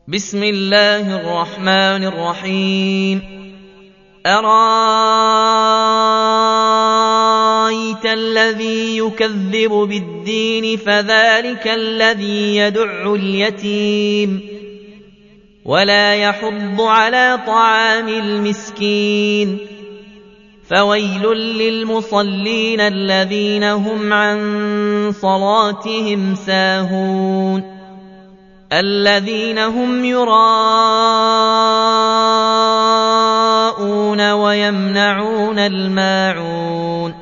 بسم الله الرحمن الرحيم. أرأيت الذي يكذب بالدين فذلك الذي يدع اليتيم ولا يحض على طعام المسكين فويل للمصلين الذين هم عن صلاتهم ساهون الذين هم يراءون ويمنعون الماعون